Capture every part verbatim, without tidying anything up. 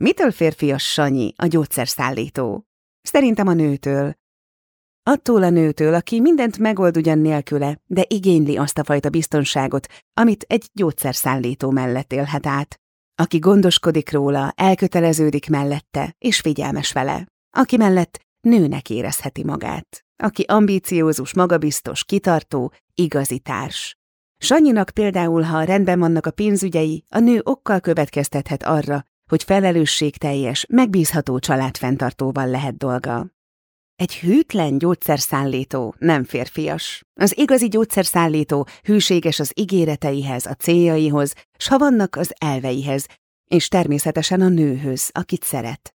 Mitől férfias Sanyi, a gyógyszerszállító? Szerintem a nőtől. Attól a nőtől, aki mindent megold ugyan nélküle, de igényli azt a fajta biztonságot, amit egy gyógyszerszállító mellett élhet át. Aki gondoskodik róla, elköteleződik mellette, és figyelmes vele. Aki mellett nőnek érezheti magát. Aki ambíciózus, magabiztos, kitartó, igazi társ. Sanyinak például, ha rendben vannak a pénzügyei, a nő okkal következtethet arra, hogy felelősségteljes, megbízható családfenntartóval lehet dolga. Egy hűtlen gyógyszerszállító nem férfias. Az igazi gyógyszerszállító hűséges az ígéreteihez, a céljaihoz, s ha vannak az elveihez, és természetesen a nőhöz, akit szeret.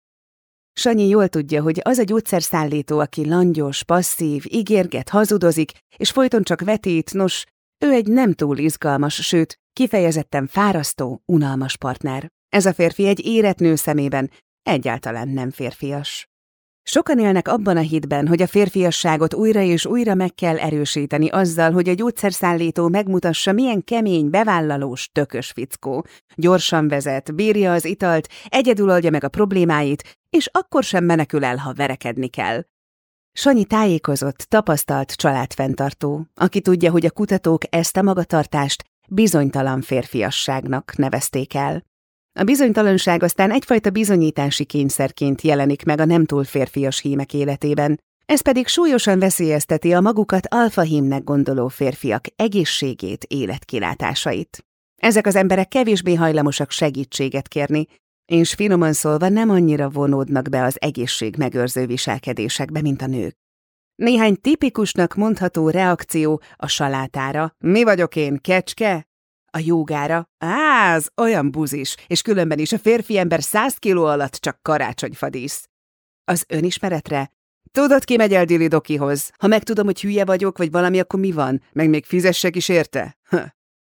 Sanyi jól tudja, hogy az a gyógyszerszállító, aki langyos, passzív, ígérget, hazudozik, és folyton csak vetít, nos, ő egy nem túl izgalmas, sőt, kifejezetten fárasztó, unalmas partner. Ez a férfi egy érett nő szemében egyáltalán nem férfias. Sokan élnek abban a hitben, hogy a férfiasságot újra és újra meg kell erősíteni azzal, hogy a gyógyszerszállító megmutassa, milyen kemény, bevállalós, tökös fickó. Gyorsan vezet, bírja az italt, egyedül oldja meg a problémáit, és akkor sem menekül el, ha verekedni kell. Sanyi tájékozott, tapasztalt családfenntartó, aki tudja, hogy a kutatók ezt a magatartást bizonytalan férfiasságnak nevezték el. A bizonytalanság aztán egyfajta bizonyítási kényszerként jelenik meg a nem túl férfias hímek életében, ez pedig súlyosan veszélyezteti a magukat alfahímnek gondoló férfiak egészségét, életkilátásait. Ezek az emberek kevésbé hajlamosak segítséget kérni, és finoman szólva nem annyira vonódnak be az egészségmegőrző viselkedésekbe, mint a nők. Néhány tipikusnak mondható reakció a salátára, mi vagyok én, kecske? A jógára, á, az olyan buzis, és különben is a férfi ember száz kiló alatt csak karácsonyfadísz. Az önismeretre, tudod, ki megy el Dili Dokihoz? Ha megtudom, hogy hülye vagyok, vagy valami, akkor mi van? Meg még fizessek is érte? Ha.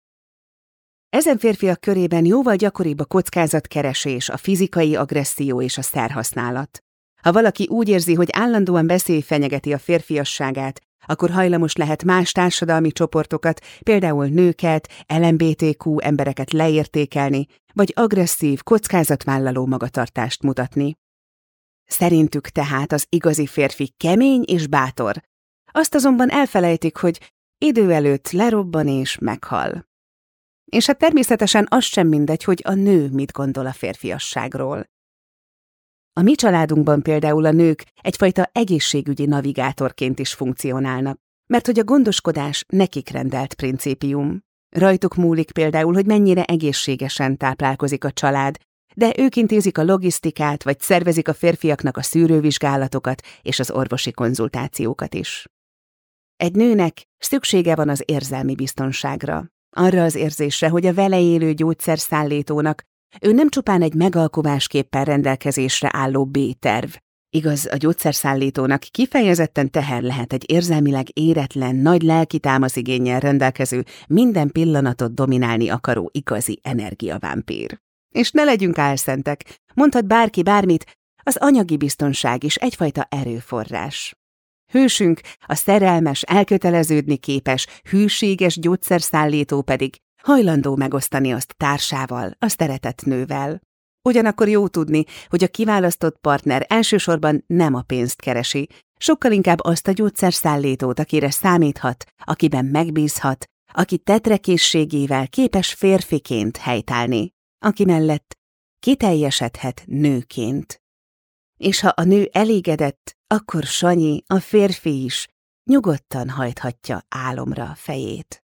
Ezen férfiak körében jóval gyakoribb a kockázatkeresés, a fizikai agresszió és a szerhasználat. Ha valaki úgy érzi, hogy állandóan veszély fenyegeti a férfiasságát, akkor hajlamos lehet más társadalmi csoportokat, például nőket, el em bé té kú embereket leértékelni, vagy agresszív, kockázatvállaló magatartást mutatni. Szerintük tehát az igazi férfi kemény és bátor. Azt azonban elfelejtik, hogy idő előtt lerobban és meghal. És hát természetesen az sem mindegy, hogy a nő mit gondol a férfiasságról. A mi családunkban például a nők egyfajta egészségügyi navigátorként is funkcionálnak, mert hogy a gondoskodás nekik rendelt principium. Rajtuk múlik például, hogy mennyire egészségesen táplálkozik a család, de ők intézik a logisztikát, vagy szervezik a férfiaknak a szűrővizsgálatokat és az orvosi konzultációkat is. Egy nőnek szüksége van az érzelmi biztonságra, arra az érzésre, hogy a vele élő gyógyszerszállítónak ő nem csupán egy megalkovásképpen rendelkezésre álló B-terv. Igaz, a gyógyszerszállítónak kifejezetten teher lehet egy érzelmileg éretlen, nagy lelki támaszigénnyel rendelkező, minden pillanatot dominálni akaró igazi energiavámpír. És ne legyünk álszentek, mondhat bárki bármit, az anyagi biztonság is egyfajta erőforrás. Hősünk, a szerelmes, elköteleződni képes, hűséges gyógyszerszállító pedig hajlandó megosztani azt társával, a szeretett nővel. Ugyanakkor jó tudni, hogy a kiválasztott partner elsősorban nem a pénzt keresi, sokkal inkább azt a gyógyszerszállítót, akire számíthat, akiben megbízhat, aki tetrekészségével képes férfiként helytállni, aki mellett kiteljesedhet nőként. És ha a nő elégedett, akkor Sanyi, a férfi is nyugodtan hajthatja álomra a fejét.